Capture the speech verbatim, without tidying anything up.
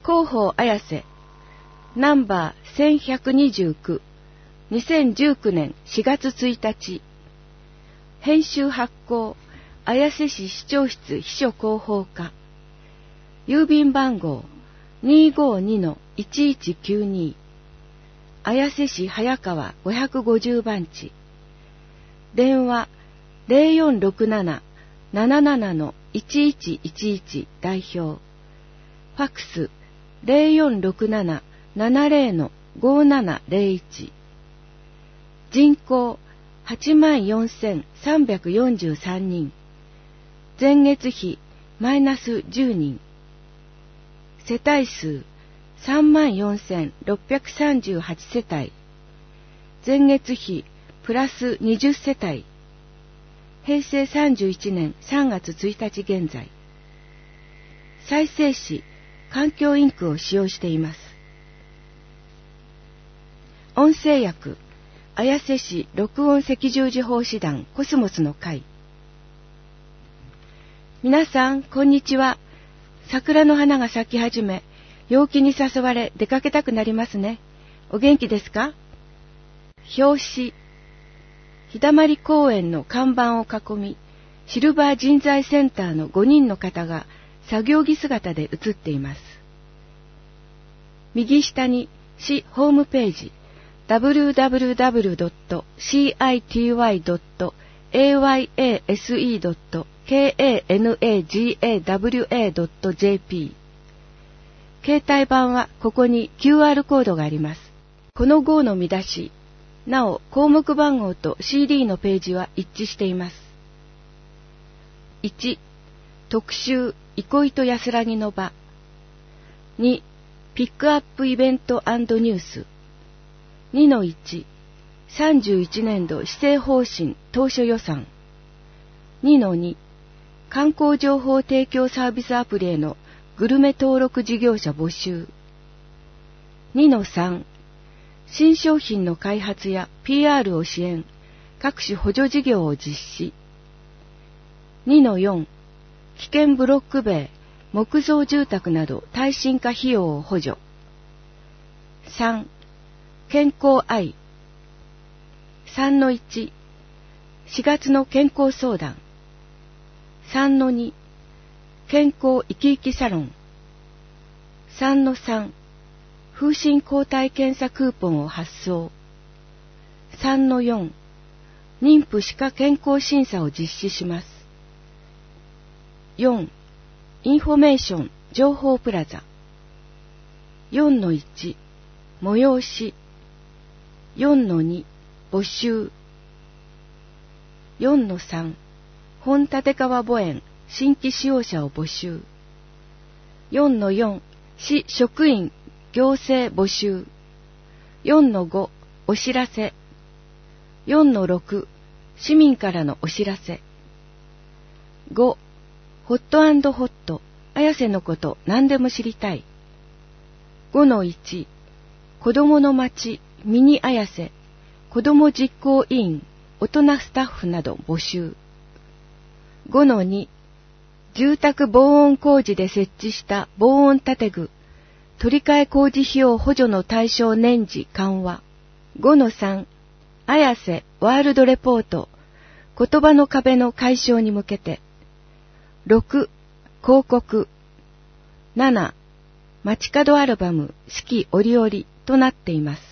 広報綾瀬ナンバーせんひゃくにじゅうきゅう、にせんじゅうきゅうねんしがつついたち。編集発行綾瀬市市長室秘書広報課。郵便番号 にーごーにのいちいちきゅうに 綾瀬市早川ごひゃくごじゅうばんち。電話 ゼロよんろくなな ななななのいちいちいちいち 代表。ファックス ゼロよんろくなな ななゼロのごななゼロいち。人口 はちまんよんせんさんびゃくよんじゅうさんにん。前月比マイナスじゅうにん。世帯数 さんまんよんせんろっぴゃくさんじゅうはち 世帯。前月比プラスにじゅう世帯。平成さんじゅういちねんさんがつついたち現在。再生紙環境インクを使用しています。音声訳綾瀬市録音赤十字奉仕団コスモスの会。皆さんこんにちは。桜の花が咲き始め、陽気に誘われ出かけたくなりますね。お元気ですか？表紙日だまり公園の看板を囲み、シルバー人材センターのごにんの方が作業着姿で写っています。右下に市ホームページ ダブリューダブリューダブリュードットシーアイティーワイドットエーワイエーエスイードットケーエーエヌエージーエーダブリューエードットジェーピー。携帯版はここに キューアール コードがあります。この号の見出し、なお項目番号と シーディー のページは一致しています。いち、特集憩いと安らぎの場。に、ピックアップイベント&ニュース。にのいち、さんじゅういちねんど施政方針当初予算。にのに、観光情報提供サービスアプリへのグルメ登録事業者募集。にのさん、新商品の開発や ピーアール を支援、各種補助事業を実施。にのよん、危険ブロック塀、木造住宅など耐震化費用を補助。さん、健康愛。さんのいち、しがつの健康相談。さんのに、健康生き生きサロン。さんのさん、風疹抗体検査クーポンを発送。さんのよん、妊婦歯科健康審査を実施します。よん、インフォメーション情報プラザ。よんのいち、催し。よんのに、募集。よんのさん、本立川墓園新規使用者を募集。よんのよん、市職員行政募集。よんのご、お知らせ。よんのろく、市民からのお知らせ。ご、ホット&ホット、綾瀬のこと何でも知りたい。ごのいち、子どもの町ミニ綾瀬、子ども実行委員、大人スタッフなど募集。ごのに、住宅防音工事で設置した防音建具、取り替え工事費用補助の対象年次緩和。ごのさん、綾瀬ワールドレポート、言葉の壁の解消に向けて。ろく、広告。なな、街角アルバム四季折々となっています。